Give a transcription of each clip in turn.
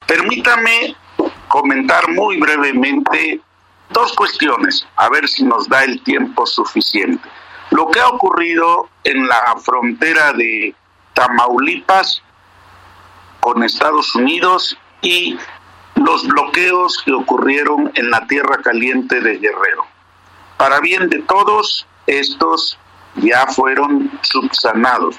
Permítame comentar muy brevemente dos cuestiones, a ver si nos da el tiempo suficiente. Lo que ha ocurrido en la frontera de Tamaulipas con Estados Unidos y los bloqueos que ocurrieron en la Tierra Caliente de Guerrero. Para bien de todos, estos ya fueron subsanados,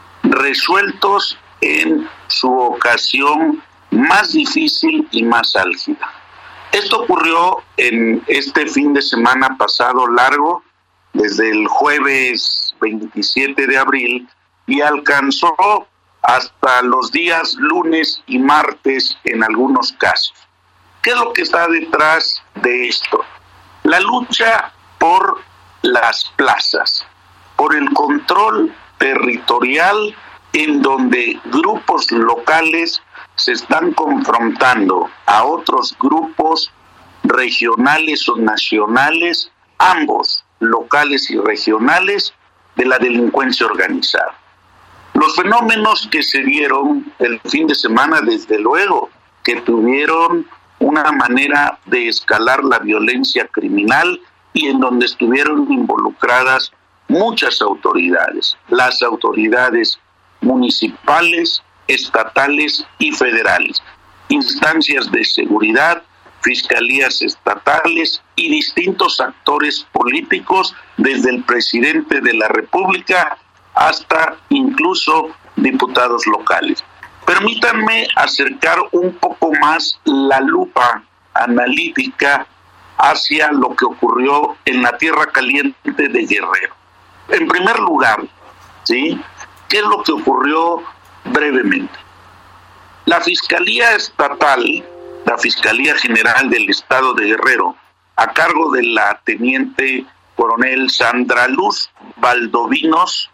resueltos en su ocasión más difícil y más álgida. Esto ocurrió en este fin de semana pasado largo, desde el jueves 27 de abril, y alcanzó hasta los días lunes y martes en algunos casos. ¿Qué es lo que está detrás de esto? La lucha por las plazas, por el control territorial en donde grupos locales se están confrontando a otros grupos regionales o nacionales, ambos locales y regionales, de la delincuencia organizada. Los fenómenos que se dieron el fin de semana, desde luego, que tuvieron una manera de escalar la violencia criminal y en donde estuvieron involucradas muchas autoridades, las autoridades municipales, estatales y federales, instancias de seguridad, fiscalías estatales y distintos actores políticos, desde el presidente de la República hasta incluso diputados locales. Permítanme acercar un poco más la lupa analítica hacia lo que ocurrió en la Tierra Caliente de Guerrero. En primer lugar, ¿sí?, ¿qué es lo que ocurrió brevemente? La Fiscalía Estatal, la Fiscalía General del Estado de Guerrero, a cargo de la teniente coronel Sandra Luz Valdovinos,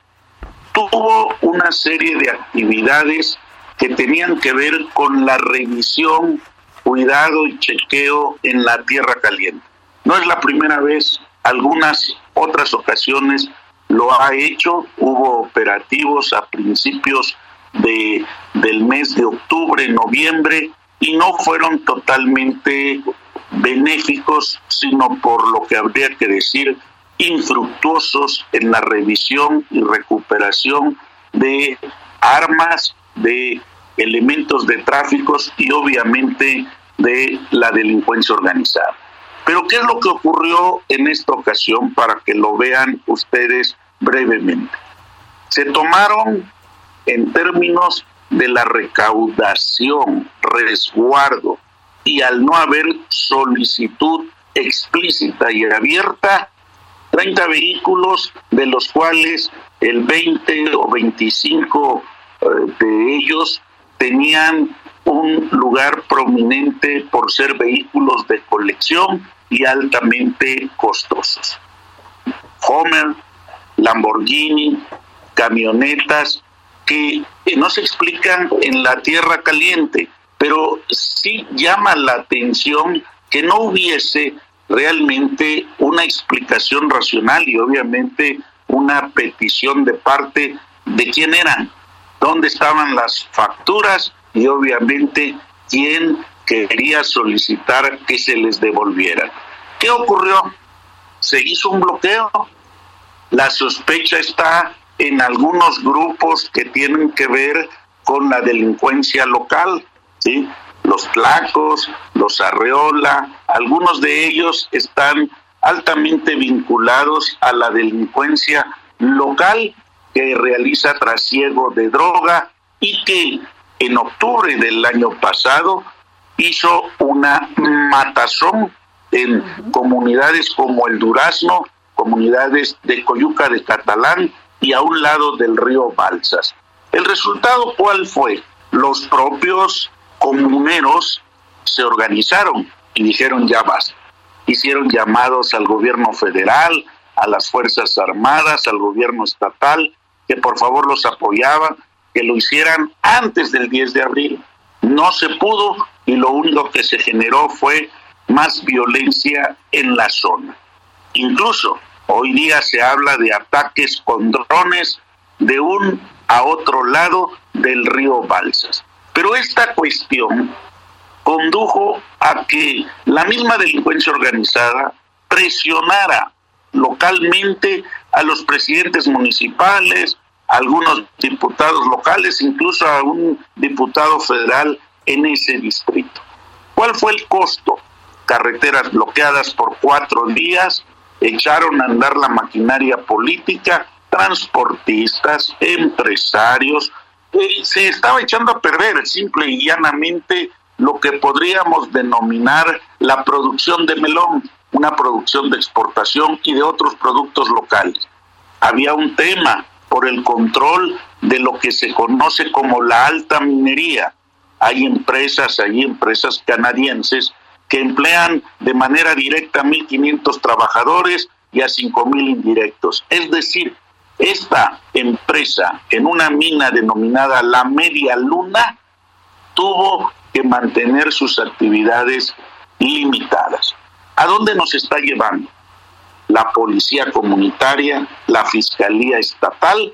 tuvo una serie de actividades que tenían que ver con la revisión, cuidado y chequeo en la Tierra Caliente. No es la primera vez, algunas otras ocasiones lo ha hecho. Hubo operativos a principios del mes de octubre, noviembre, y no fueron totalmente benéficos, sino por lo que habría que decir, infructuosos en la revisión y recuperación de armas, de elementos de tráficos y obviamente de la delincuencia organizada. Pero ¿qué es lo que ocurrió en esta ocasión para que lo vean ustedes brevemente? Se tomaron, en términos de la recaudación, resguardo, y al no haber solicitud explícita y abierta, 30 vehículos, de los cuales el 20 o 25 de ellos tenían un lugar prominente por ser vehículos de colección y altamente costosos. Homer, Lamborghini, camionetas que no se explican en la Tierra Caliente, pero sí llama la atención que no hubiese realmente una explicación racional y obviamente una petición de parte de quién eran, dónde estaban las facturas y obviamente quién quería solicitar que se les devolviera. ¿Qué ocurrió? Se hizo un bloqueo. La sospecha está en algunos grupos que tienen que ver con la delincuencia local, ¿sí? Los Tlacos, los Arreola, algunos de ellos están altamente vinculados a la delincuencia local que realiza trasiego de droga y que en octubre del año pasado hizo una matazón en comunidades como El Durazno, comunidades de Coyuca de Catalán y a un lado del río Balsas. ¿El resultado cuál fue? Los propios comuneros se organizaron y dijeron ya basta. Hicieron llamados al gobierno federal, a las Fuerzas Armadas, al gobierno estatal, que por favor los apoyaban, que lo hicieran antes del 10 de abril. No se pudo y lo único que se generó fue más violencia en la zona. Incluso hoy día se habla de ataques con drones de a otro lado del río Balsas. Pero esta cuestión condujo a que la misma delincuencia organizada presionara localmente a los presidentes municipales, a algunos diputados locales, incluso a un diputado federal en ese distrito. ¿Cuál fue el costo? Carreteras bloqueadas por 4 días, echaron a andar la maquinaria política, transportistas, empresarios, se estaba echando a perder simple y llanamente lo que podríamos denominar la producción de melón, una producción de exportación y de otros productos locales. Había un tema por el control de lo que se conoce como la alta minería. Hay empresas canadienses que emplean de manera directa a 1.500 trabajadores y a 5,000 indirectos. Es decir, esta empresa en una mina denominada La Media Luna tuvo que mantener sus actividades limitadas. ¿A dónde nos está llevando? La policía comunitaria, la fiscalía estatal,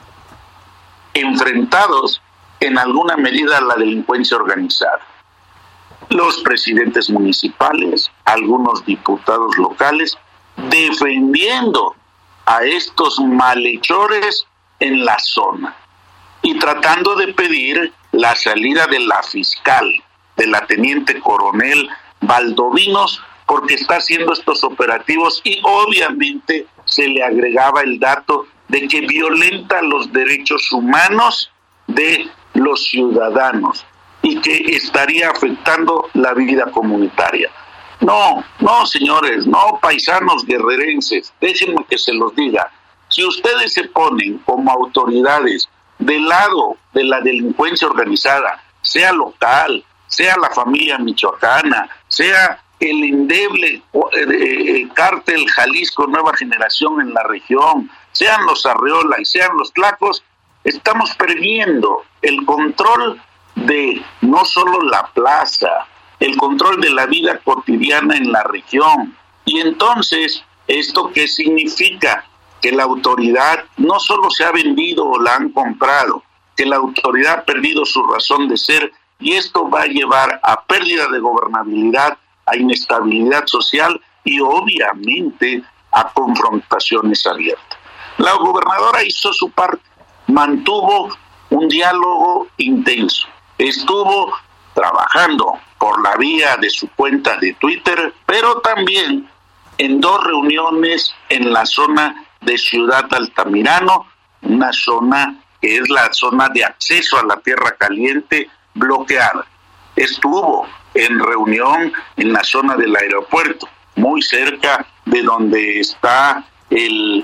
enfrentados en alguna medida a la delincuencia organizada. Los presidentes municipales, algunos diputados locales, defendiendo a estos malhechores en la zona y tratando de pedir la salida de la fiscal, de la teniente coronel Valdovinos, porque está haciendo estos operativos y obviamente se le agregaba el dato de que violenta los derechos humanos de los ciudadanos y que estaría afectando la vida comunitaria. No, señores, no, paisanos guerrerenses, déjenme que se los diga. Si ustedes se ponen como autoridades del lado de la delincuencia organizada, sea local, sea la familia michoacana, sea el endeble cártel Jalisco Nueva Generación en la región, sean los Arreola y sean los Tlacos, estamos perdiendo el control de no solo la plaza, el control de la vida cotidiana en la región. Y entonces, ¿esto qué significa? Que la autoridad no solo se ha vendido o la han comprado, que la autoridad ha perdido su razón de ser, y esto va a llevar a pérdida de gobernabilidad, a inestabilidad social y obviamente a confrontaciones abiertas. La gobernadora hizo su parte, mantuvo un diálogo intenso, estuvo trabajando por la vía de su cuenta de Twitter, pero también en 2 reuniones en la zona de Ciudad Altamirano, una zona que es la zona de acceso a la Tierra Caliente bloqueada. Estuvo en reunión en la zona del aeropuerto, muy cerca de donde está el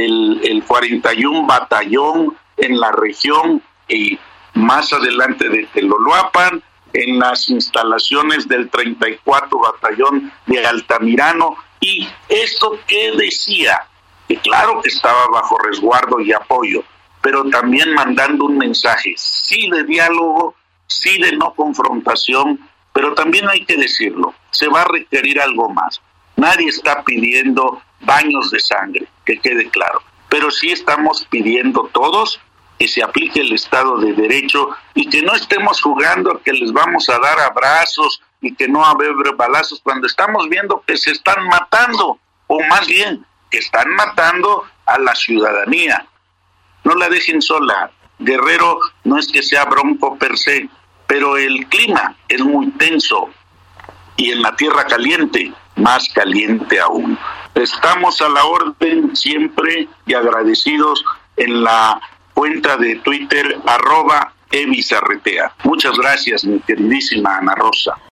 41 Batallón en la región y más adelante de Teloloapan, en las instalaciones del 34 Batallón de Altamirano. ¿Y esto qué decía? Que claro que estaba bajo resguardo y apoyo, pero también mandando un mensaje, sí de diálogo, sí de no confrontación, pero también hay que decirlo, se va a requerir algo más. Nadie está pidiendo baños de sangre, que quede claro, pero sí estamos pidiendo todos que se aplique el Estado de Derecho y que no estemos jugando a que les vamos a dar abrazos y que no va a haber balazos cuando estamos viendo que se están matando, o más bien, que están matando a la ciudadanía. No la dejen sola. Guerrero no es que sea bronco per se, pero el clima es muy tenso y en la Tierra Caliente, más caliente aún. Estamos a la orden siempre y agradecidos en la cuenta de Twitter @evisarretea. Muchas gracias, mi queridísima Ana Rosa.